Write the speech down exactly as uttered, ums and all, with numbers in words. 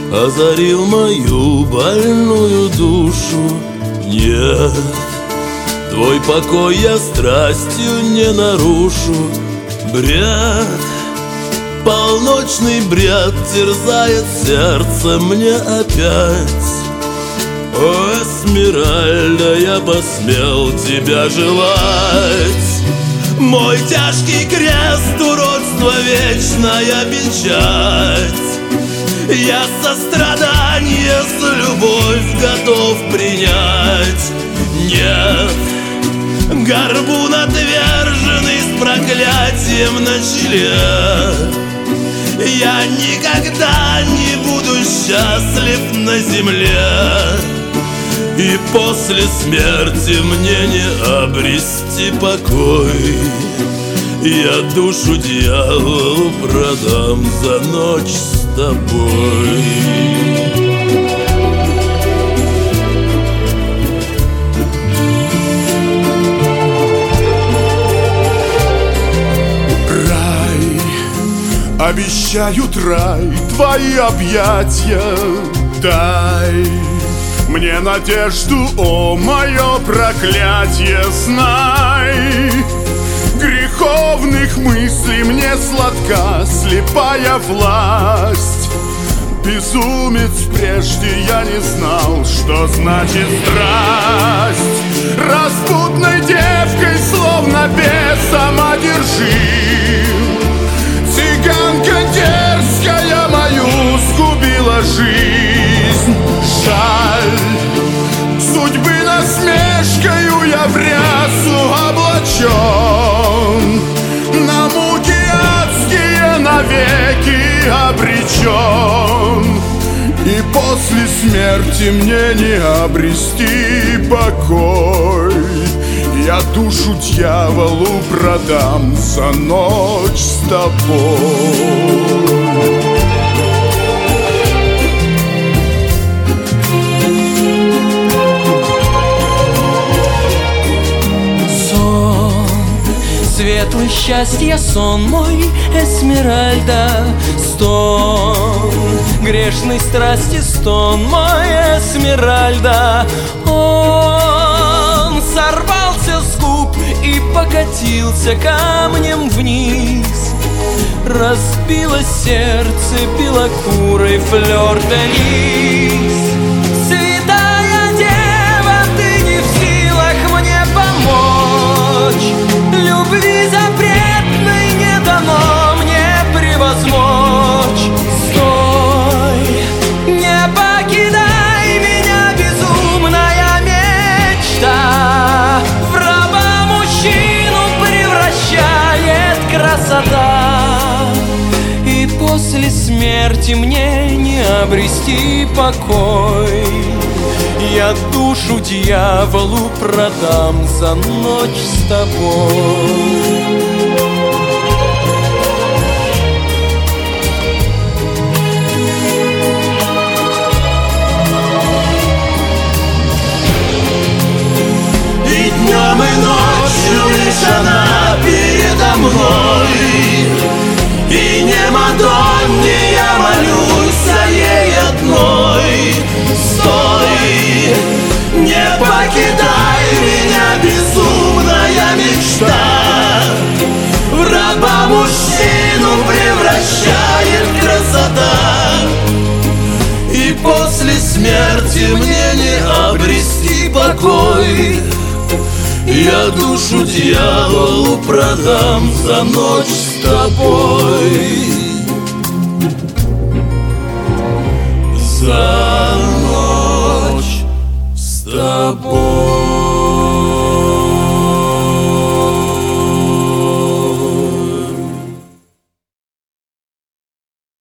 озарил мою больную душу. Нет, твой покой я страстью не нарушу. Бред, полночный бред терзает сердце мне опять. О, Эсмеральда, я посмел тебя желать. Мой тяжкий крест, уродство, вечная печать. Я сострадание за любовь готов принять. Нет, горбун отверженный с проклятием на челе, я никогда не буду счастлив на земле. И после смерти мне не обрести покой. Я душу дьяволу продам за ночь с тобой. Рай, обещают рай, твои объятия. Дай мне надежду, о, мое проклятие, знай. Греховных мыслей мне сладка слепая власть. Безумец, прежде я не знал, что значит страсть. Распутной девкой, словно бесом одержим, цыганка дерзкая мою сгубила жизнь. Жаль, судьбы насмешкою я в рясу облачен, на муки адские навеки обречен. И после смерти мне не обрести покой. Я душу дьяволу продам за ночь с тобой. Светлый счастье сон мой, Эсмеральда, стон грешной страсти, стон мой, Эсмеральда. Он сорвался с губ и покатился камнем вниз. Разбило сердце белокурой флёр-де-лис. Святая дева, ты не в силах мне помочь. Любви запретной не дано мне превозмочь. Стой, не покидай меня, безумная мечта. В раба мужчину превращает красота. И после смерти мне не обрести покой. Я душу дьяволу продам за ночь с тобой. И днем, и ночью лишь она передо мной. И не Мадонне я молюсь, а ей одной. Стой, не покидай меня, безумная мечта. В раба мужчину превращает красота. И после смерти мне не обрести покой. Я душу дьяволу продам за ночь с тобой. За